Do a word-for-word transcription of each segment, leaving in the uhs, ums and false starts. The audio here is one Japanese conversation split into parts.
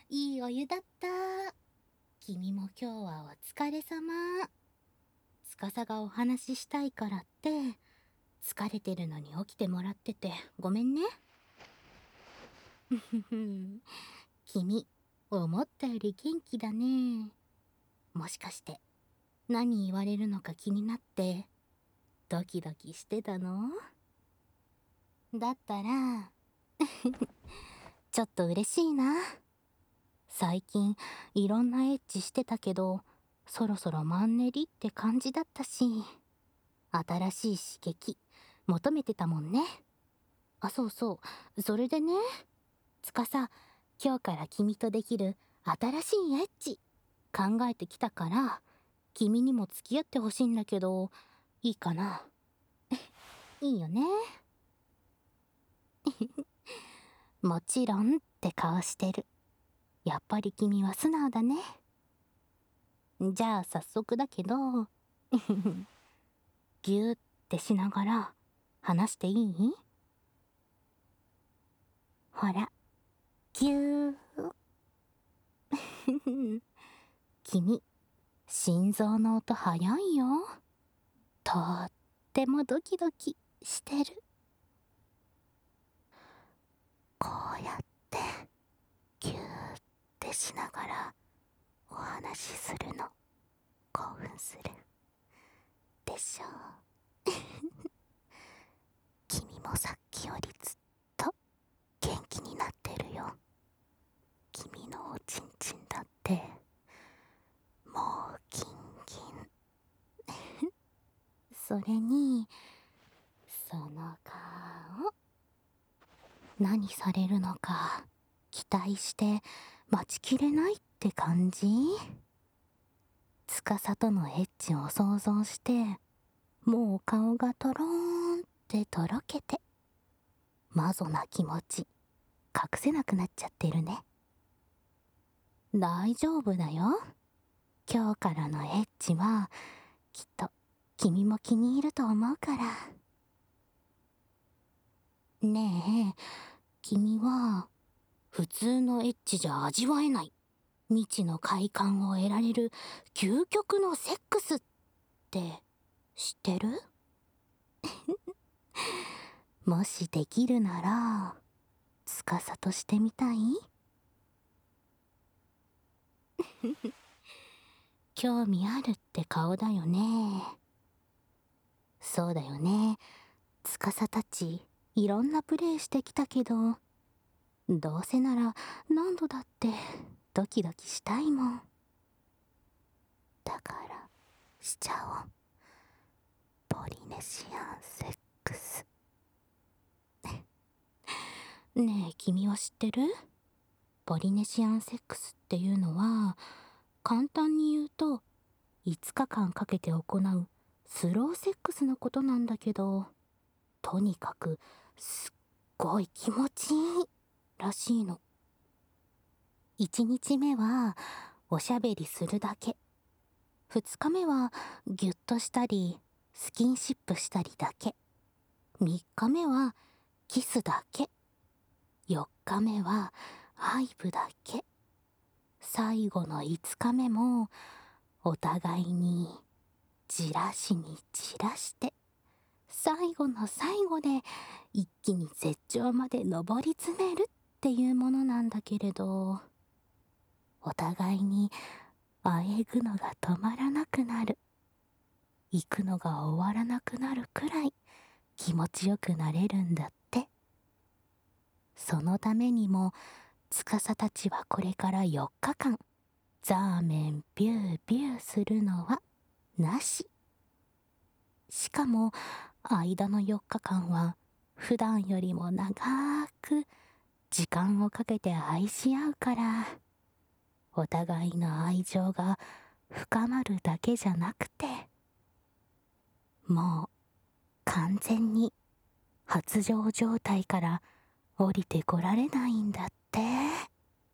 いいお湯だった。君も今日はお疲れ様。司がお話ししたいからって、疲れてるのに起きてもらっててごめんね。ふふん。君、思ったより元気だね。もしかして、何言われるのか気になって、ドキドキしてたの？だったら、ちょっと嬉しいな。最近、いろんなエッチしてたけど、そろそろマンネリって感じだったし、新しい刺激、求めてたもんね。あ、そうそう。それでね、つかさ、今日から君とできる新しいエッチ、考えてきたから、君にも付き合ってほしいんだけど、いいかな？いいよね。もちろんって顔してる。やっぱり君は素直だね。じゃあ早速だけど、ぎゅーってしながら話していい？ほら、ぎゅー。君、心臓の音早いよ。とってもドキドキしてる。こうやってぎゅーってしながらお話しするの興奮するでしょう？君もさっきよりずっと元気になってるよ。君のおちんちんだってもうギンギン。それにその顔、何されるのか期待して待ちきれないって感じ？司とのエッチを想像してもう顔がとろーんってとろけて、マゾな気持ち隠せなくなっちゃってるね。大丈夫だよ。今日からのエッチはきっと君も気に入ると思うから。ねえ、君は普通のエッチじゃ味わえない未知の快感を得られる究極のセックスって知ってる？もしできるなら司としてみたい？興味あるって顔だよね。そうだよね。司たちいろんなプレイしてきたけど、どうせなら何度だってドキドキしたいもん。だからしちゃおう。ポリネシアンセックス。ねえ、君は知ってる？ポリネシアンセックスっていうのは、簡単に言うといつかかんかけて行うスローセックスのことなんだけど、とにかくすっごい気持ちいいらしいの。いちにちめはおしゃべりするだけ、ふつかめはギュッとしたりスキンシップしたりだけ、みっかめはキスだけ、よっかめはハイブだけ、最後のいつかめもお互いにじらしにじらして、最後の最後で一気に絶頂まで上り詰めるっていうものなんだけれど、お互いにあえぐのが止まらなくなる、行くのが終わらなくなるくらい気持ちよくなれるんだって。そのためにも司たちはこれからよっかかんザーメンビュービューするのはなし。しかも間のよっかかんは普段よりも長く時間をかけて愛し合うから、お互いの愛情が深まるだけじゃなくて、もう完全に発情状態から降りてこられないんだって。ね、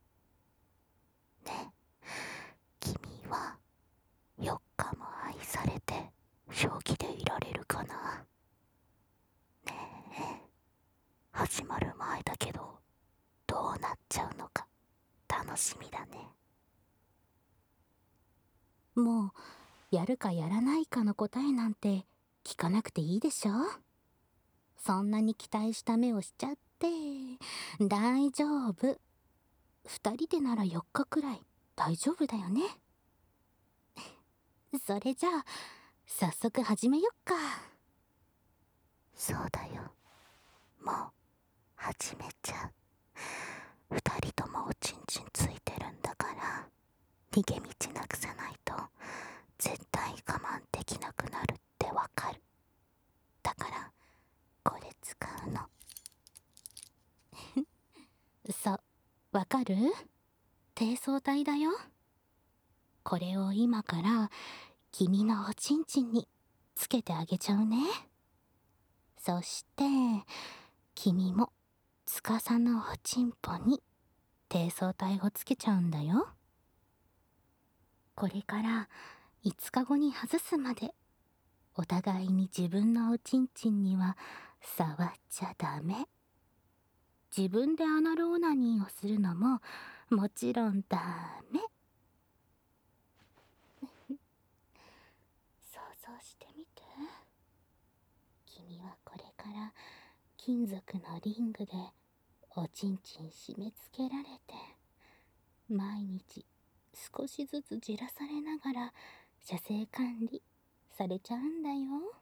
君はよっかも愛されて正気でいられるかな？ねえ、始まる前だけどどうなっちゃうのか楽楽しみだね。もうやるかやらないかの答えなんて聞かなくていいでしょ。そんなに期待した目をしちゃって大丈夫。二人でならよっかくらい大丈夫だよね。それじゃあ早速始めよっか。そうだよ、もう始めちゃう。二人ともおちんちんついてるんだから逃げ道なくさないと絶対我慢できなくなるってわかる。だからこれ使うの。そう、わかる？低層体だよ。これを今から君のおちんちんにつけてあげちゃうね。そして君も司のおちんぽに低層体をつけちゃうんだよ。これからいつかごに外すまでお互いに自分のおちんちんには触っちゃダメ。自分でアナルオナニーをするのももちろんダメ。想像してみて。君はこれから金属のリングでおちんちん締め付けられて毎日少しずつじらされながら射精管理されちゃうんだよ。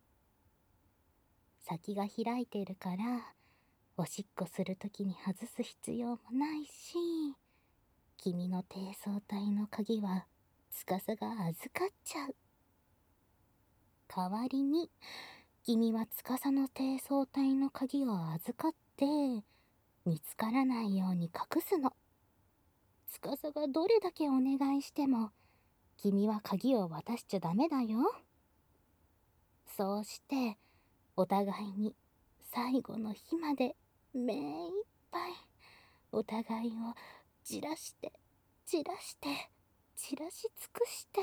先が開いてるからおしっこするときに外す必要もないし、君の低層体の鍵は司が預かっちゃう。代わりに君は司の低層体の鍵を預かって見つからないように隠すの。司がどれだけお願いしても君は鍵を渡しちゃダメだよ。そうしてお互いに最後の日まで目いっぱいお互いをじらしてじらしてじらし尽くして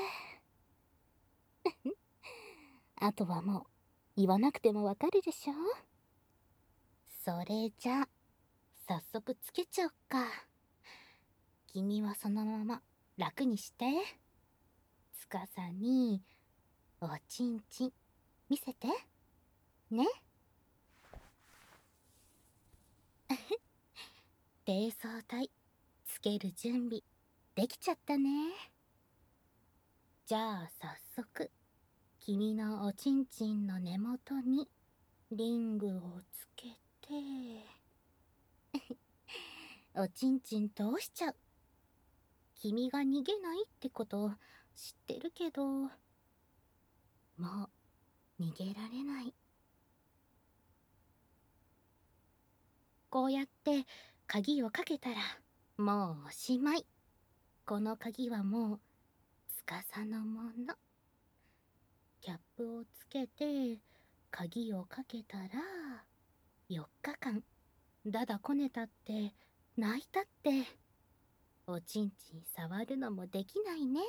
あとはもう言わなくてもわかるでしょ。それじゃ早速つけちゃおっか。君はそのまま楽にして。司におちんちん見せてね。低層体つける準備できちゃったね。じゃあ早速君のおちんちんの根元にリングをつけておちんちん通しちゃう。君が逃げないってこと知ってるけどもう逃げられない。こうやって鍵をかけたらもうおしまい。この鍵はもう司のもの。キャップをつけて鍵をかけたらよっかかんだだこねたって泣いたっておちんちん触るのもできないね。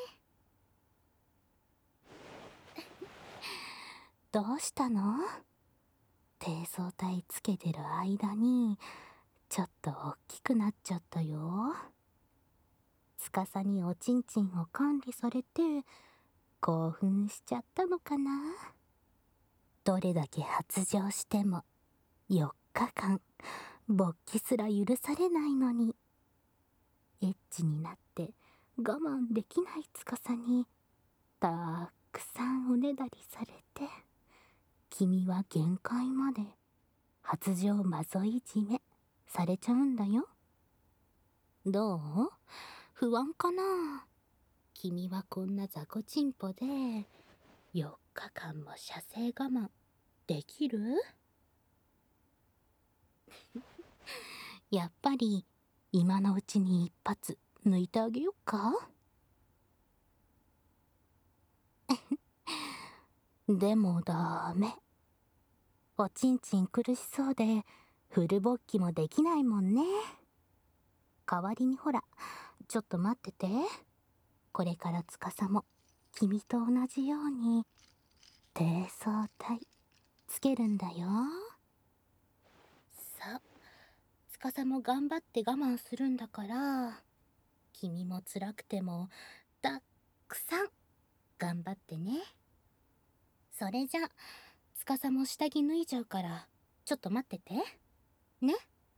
どうしたの？低層体つけてる間にちょっと大きくなっちゃったよ。司におちんちんを管理されて興奮しちゃったのかな。どれだけ発情してもよっかかん勃起すら許されないのに、エッチになって我慢できない司にたくさんおねだりされて君は限界まで発情まぞいじめされちゃうんだよ。どう？不安かな？君はこんな雑魚ちんぽでよっかかんも射精我慢できる？やっぱり今のうちに一発抜いてあげよっか。でもダメ。おちんちん苦しそうでフル勃起もできないもんね。代わりにほら、ちょっと待ってて。これから司も君と同じように低層体つけるんだよ。さあ、司も頑張って我慢するんだから君も辛くてもたくさん頑張ってね。それじゃ司も下着脱いじゃうからちょっと待っててね。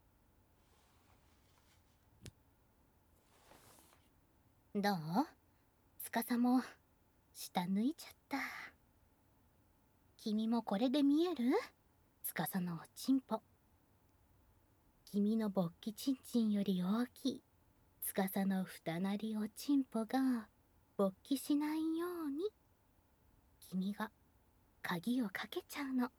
どう？司も下脱いじゃった。君もこれで見える？司のおちんぽ。君の勃起ちんちんより大きい司の二なりおちんぽが勃起しないように君が鍵をかけちゃうの。は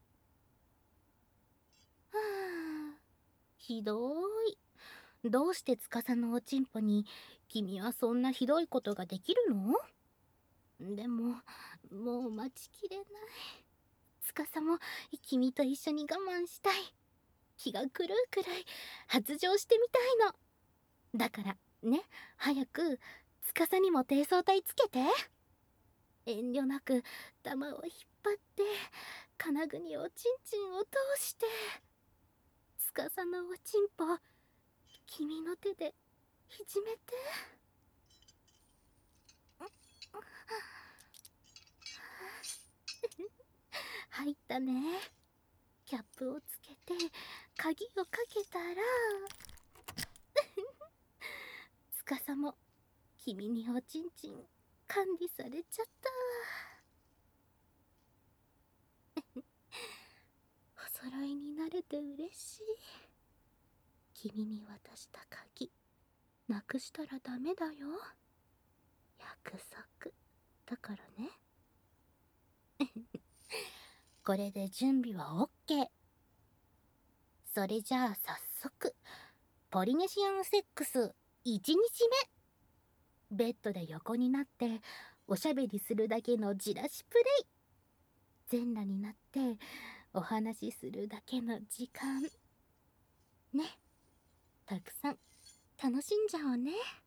あ、ひどい。どうして司のおちんぽに君はそんなひどいことができるの？でももう待ちきれない。司も君と一緒に我慢したい。気が狂うくらい発情してみたいの。だからね、早く司にも低層体つけて。遠慮なく玉を引っ張って金具におちんちんを通して司のおちんぽ君の手でいじめて。入ったね。キャップをつけて鍵をかけたら司も君におちんちん管理されちゃった。お揃いになれて嬉しい。君に渡した鍵なくしたらダメだよ。約束だからね。これで準備はオッケー。それじゃあ早速ポリネシアンセックスいちにちめ。ベッドで横になっておしゃべりするだけのじらしプレイ。全裸になってお話しするだけの時間ね。たくさん楽しんじゃおうね。